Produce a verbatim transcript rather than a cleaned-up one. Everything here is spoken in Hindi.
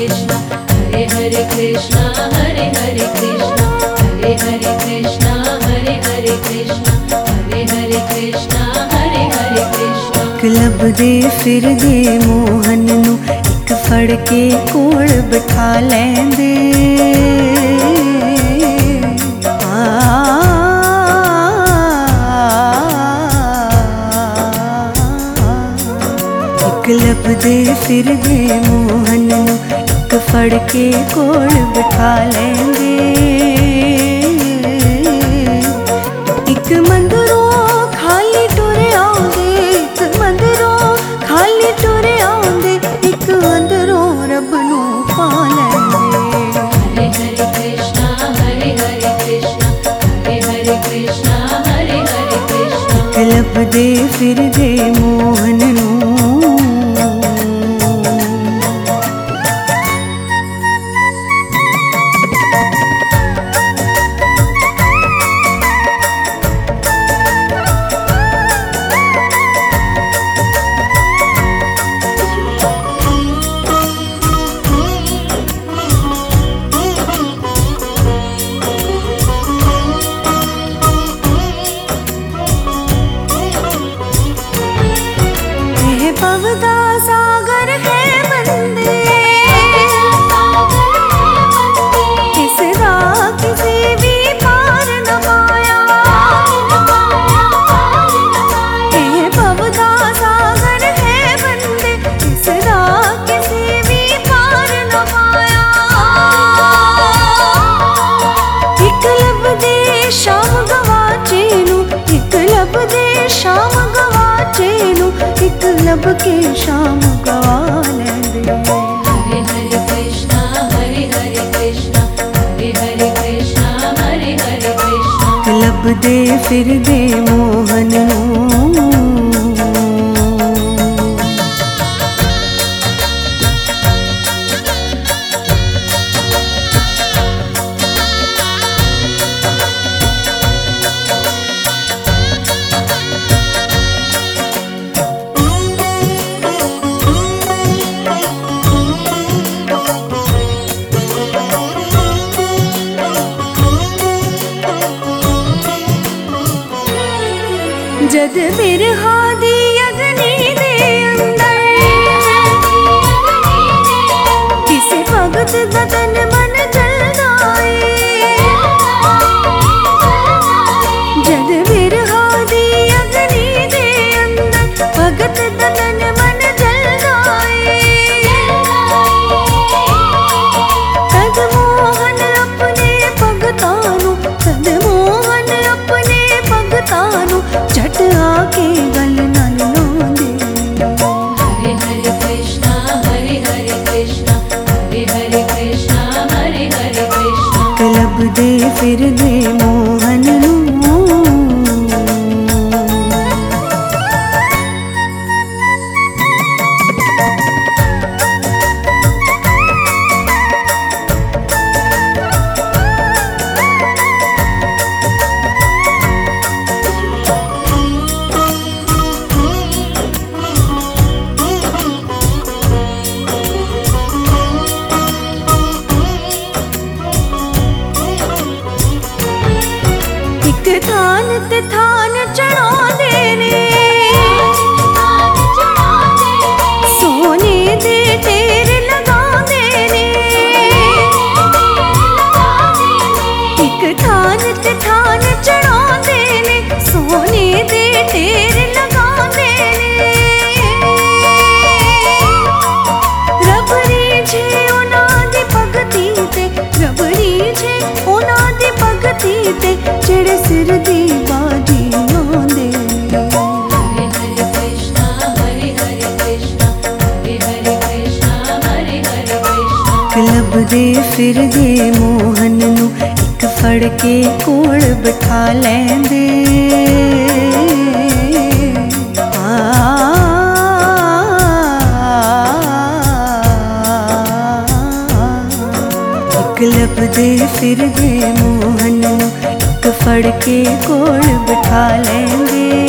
कृष्णा हरे हरे कृष्णा हरे हरे कृष्णा हरे हरे कृष्णा हरे हरे कृष्णा हरे हरे कृष्णा हरे हरे कृष्णा। क्लब दे फिर दे मोहन नू एक फड़ के कोल बिठा लैंदे क्लब दे फिर दे मोहन नू एक फड़ के कोल बिठा लेंगे एक मंदिरों खाली टुरे आउंदे एक मंदिरों खाली टुरे आउंदे एक अंदरों रब नू पा लेंगे। हरे हरे कृष्णा हरे हरे कृष्णा हरे हरे कृष्णा हरे हरे कृष्णा। क्लब दे फिर दे मोहन नू भवदा सागर है बंदे किसदा किसी भी पार न पाया भवदा सागर है बंदे किसदा किसी भी पार न पाया। एक लब दे शाम गवाचे नू एक लब दे शाम गवाचे नू एक लब के शाम गवा लेंदे। हरे हरे कृष्णा हरे हरे कृष्णा हरे हरे कृष्णा हरे हरे कृष्णा। क्लब दे फिर दे मोहन नू जद बिरहा दी अग्नि दे अंदर किसे भगत दा तन मन जलदा ए जद बिरहा दी अग्नि दे अंदर भगत दा तन मन जलदा ए तद मोहन अपने भगतां नू तद मोहन अपने भगतां नू झट आके गल नाल लांदे। हरे हरे कृष्णा हरे हरे कृष्णा हरे हरे कृष्णा हरे हरे कृष्णा। क्लब दे फिर दे मोहन नू थान ते थान चढ़ांदे ने सोने दे ढेर लगांदे ने एक थान ते थान चढ़ांदे ने सोने दे ढेर लगांदे ने रब रीझे उन्हां दी भगती ते रब रीझे उन्हां दी भगती ते जेड़े सिर दी बाजी लांदे। हरे हरे कृष्णा हरे हरे कृष्णा हरे हरे कृष्णा हरे हरे कृष्णा। क्लब दे फिर दे मोहन नू एक फड़ के कोल बिठा लैंदे क्लब दे फिर दे मोहन नू एक फड़ के कोल बिठा लेंगे।